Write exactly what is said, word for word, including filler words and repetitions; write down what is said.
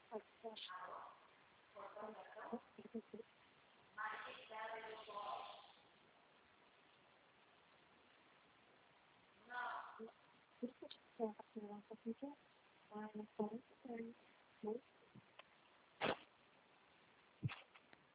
अच्छा, ठीक है, ठीक है, अपने वहाँ पर ठीक है, और कौन सा